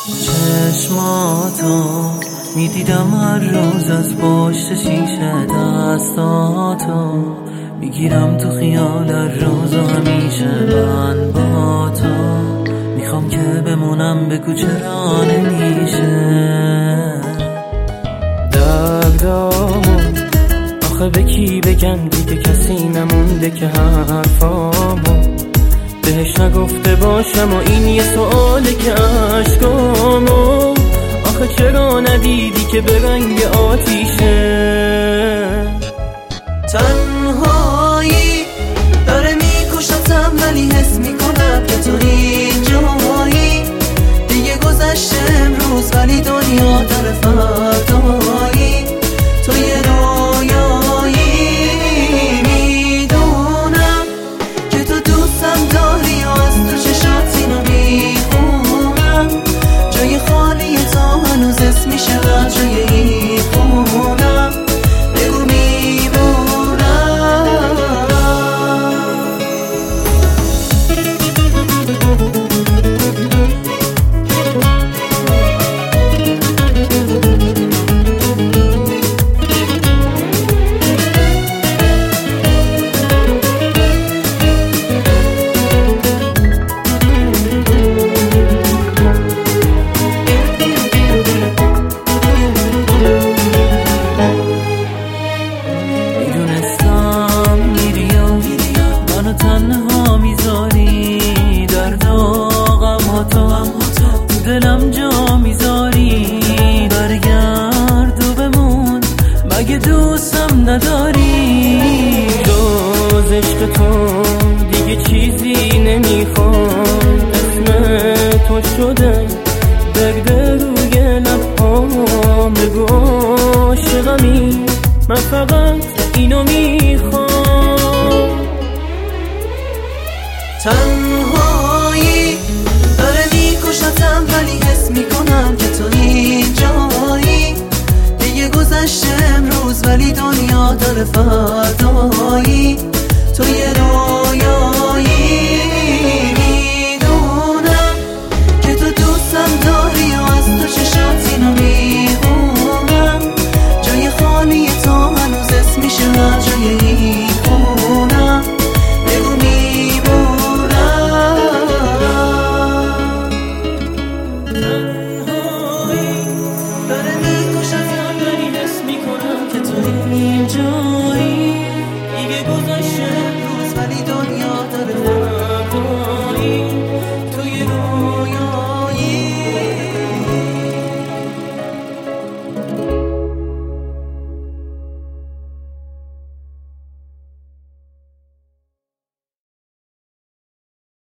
چشماتو میدیدم هر روز از پشت شیشه، دستاتو میگیرم تو خیال هر روز و همیشه من با تو میخوام که بمونم، بگو چرا نمیشه. دردامو آخه به کی بگم دیگه، کسی نمونده که حرفامو بهش نگفته باشم و این یه سؤاله که عشقامو آخه چرا ندیدی که به رنگ آتیشه. تنهایی داره میکشتم ولی حس میکنم که تو اینجایی، دیگه گذشته امروز ولی دنیا داره فردایی، تو یه رویایی. میدونم که تو دوستم داری و از تو چشات اینو میخونم، جای خالی تو هنوز اسمیشه و جای این خونم، بگو تنها میذاری درد و غماتو تو دلم جا میذاری، برگرد و بمون مگه دوستم نداری. جز عشق تو دیگه چیزی نمیخوام، اسم تو شده درد روی لبهام، بگو عاشقمی من فقط اینو میخوام.